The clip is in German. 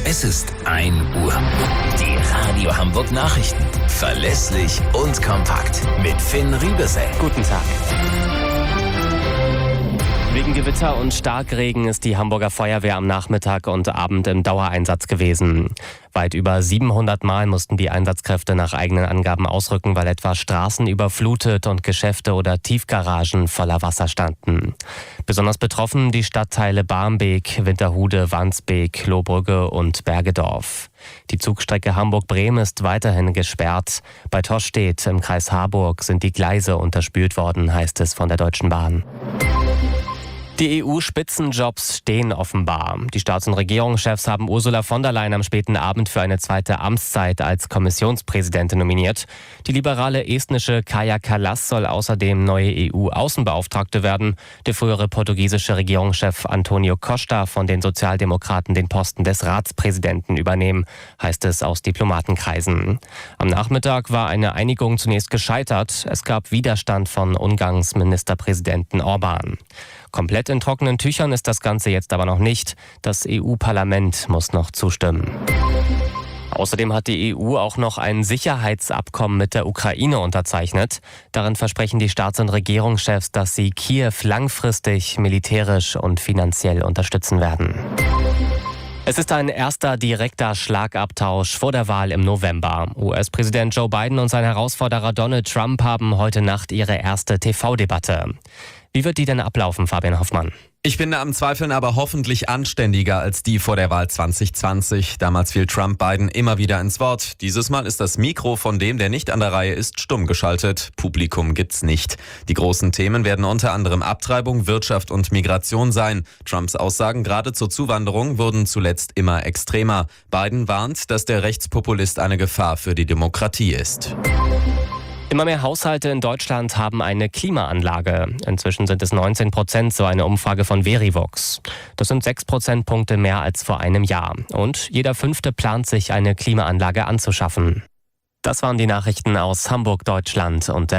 Es ist 1 Uhr. Die Radio Hamburg Nachrichten. Verlässlich und kompakt. Mit Finn Riebesell. Guten Tag. Wegen Gewitter und Starkregen ist die Hamburger Feuerwehr am Nachmittag und Abend im Dauereinsatz gewesen. Weit über 700 Mal mussten die Einsatzkräfte nach eigenen Angaben ausrücken, weil etwa Straßen überflutet und Geschäfte oder Tiefgaragen voller Wasser standen. Besonders betroffen die Stadtteile Barmbek, Winterhude, Wandsbek, Lohbrügge und Bergedorf. Die Zugstrecke Hamburg-Bremen ist weiterhin gesperrt. Bei Tostedt im Kreis Harburg sind die Gleise unterspült worden, heißt es von der Deutschen Bahn. Die EU-Spitzenjobs stehen offenbar. Die Staats- und Regierungschefs haben Ursula von der Leyen am späten Abend für eine zweite Amtszeit als Kommissionspräsidentin nominiert. Die liberale estnische Kaja Kallas soll außerdem neue EU-Außenbeauftragte werden. Der frühere portugiesische Regierungschef Antonio Costa von den Sozialdemokraten den Posten des Ratspräsidenten übernehmen, heißt es aus Diplomatenkreisen. Am Nachmittag war eine Einigung zunächst gescheitert. Es gab Widerstand von Ungarns Ministerpräsidenten Orbán. Komplett in trockenen Tüchern ist das Ganze jetzt aber noch nicht. Das EU-Parlament muss noch zustimmen. Außerdem hat die EU auch noch ein Sicherheitsabkommen mit der Ukraine unterzeichnet. Darin versprechen die Staats- und Regierungschefs, dass sie Kiew langfristig militärisch und finanziell unterstützen werden. Es ist ein erster direkter Schlagabtausch vor der Wahl im November. US-Präsident Joe Biden und sein Herausforderer Donald Trump haben heute Nacht ihre erste TV-Debatte. Wie wird die denn ablaufen, Fabian Hoffmann? Ich finde am Zweifeln aber hoffentlich anständiger als die vor der Wahl 2020. Damals fiel Trump Biden immer wieder ins Wort. Dieses Mal ist das Mikro von dem, der nicht an der Reihe ist, stumm geschaltet. Publikum gibt's nicht. Die großen Themen werden unter anderem Abtreibung, Wirtschaft und Migration sein. Trumps Aussagen gerade zur Zuwanderung wurden zuletzt immer extremer. Biden warnt, dass der Rechtspopulist eine Gefahr für die Demokratie ist. Immer mehr Haushalte in Deutschland haben eine Klimaanlage. Inzwischen sind es 19%, so eine Umfrage von Verivox. Das sind 6 Prozentpunkte mehr als vor einem Jahr. Und jeder 5. plant sich, eine Klimaanlage anzuschaffen. Das waren die Nachrichten aus Hamburg, Deutschland und der